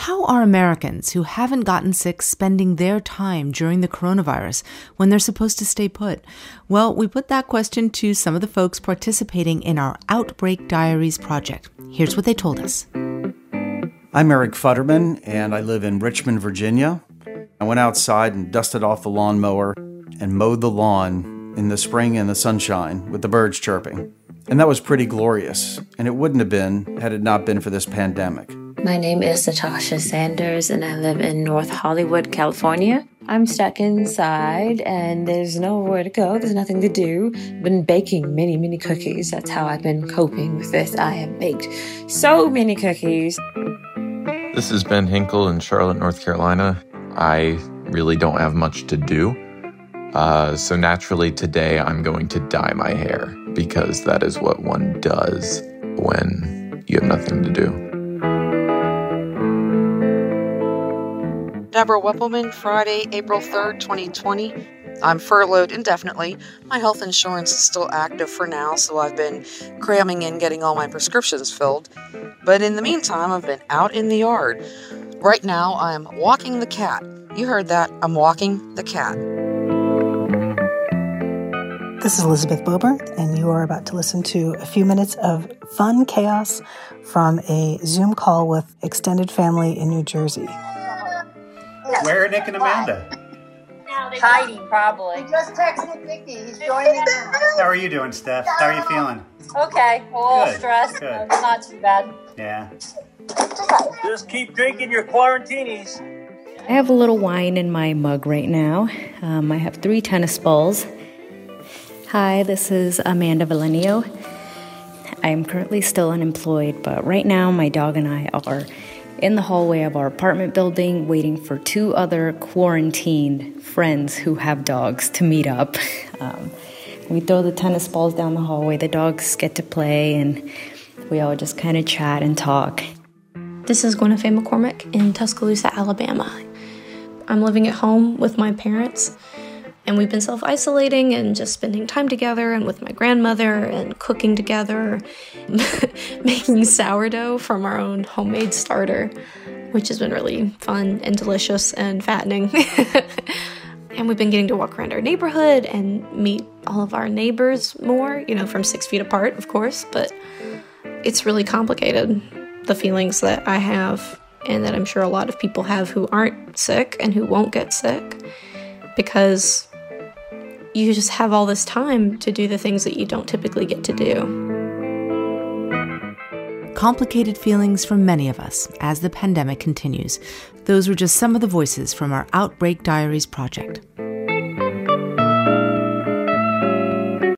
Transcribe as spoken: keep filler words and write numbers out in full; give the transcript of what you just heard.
How are Americans who haven't gotten sick spending their time during the coronavirus when they're supposed to stay put? Well, we put that question to some of the folks participating in our Outbreak Diaries project. Here's what they told us. I'm Eric Futterman, and I live in Richmond, Virginia. I went outside and dusted off the lawnmower and mowed the lawn in the spring and the sunshine with the birds chirping. And that was pretty glorious, and it wouldn't have been had it not been for this pandemic. My name is Natasha Sanders, and I live in North Hollywood, California. I'm stuck inside, and there's nowhere to go. There's nothing to do. I've been baking many, many cookies. That's how I've been coping with this. I have baked so many cookies. This is Ben Hinkle in Charlotte, North Carolina. I really don't have much to do. Uh, so naturally today I'm going to dye my hair because that is what one does when you have nothing to do. Deborah Weppelman, Friday, April third, twenty twenty. I'm furloughed indefinitely. My health insurance is still active for now, so I've been cramming in getting all my prescriptions filled. But in the meantime, I've been out in the yard. Right now, I'm walking the cat. You heard that. I'm walking the cat. This is Elizabeth Bober, and you are about to listen to a few minutes of fun chaos from a Zoom call with extended family in New Jersey. Where are Nick and Amanda? Hiding, probably. He just texted Vicky. He's joining now. How are you doing, Steph? How are you feeling? Okay, a little Good, stressed, good. but not too bad. Yeah. Just keep drinking your quarantinis. I have a little wine in my mug right now. Um, I have three tennis balls. Hi, this is Amanda Valenio. I am currently still unemployed, but right now my dog and I are in the hallway of our apartment building waiting for two other quarantined friends who have dogs to meet up. Um, we throw the tennis balls down the hallway, the dogs get to play, and we all just kind of chat and talk. This is Gwen Faye McCormick in Tuscaloosa, Alabama. I'm living at home with my parents, and we've been self-isolating and just spending time together and with my grandmother and cooking together, making sourdough from our own homemade starter, which has been really fun and delicious and fattening. And we've been getting to walk around our neighborhood and meet all of our neighbors more, you know, from six feet apart, of course, but it's really complicated, the feelings that I have and that I'm sure a lot of people have who aren't sick and who won't get sick, because you just have all this time to do the things that you don't typically get to do. Complicated feelings from many of us as the pandemic continues. Those were just some of the voices from our Outbreak Diaries project.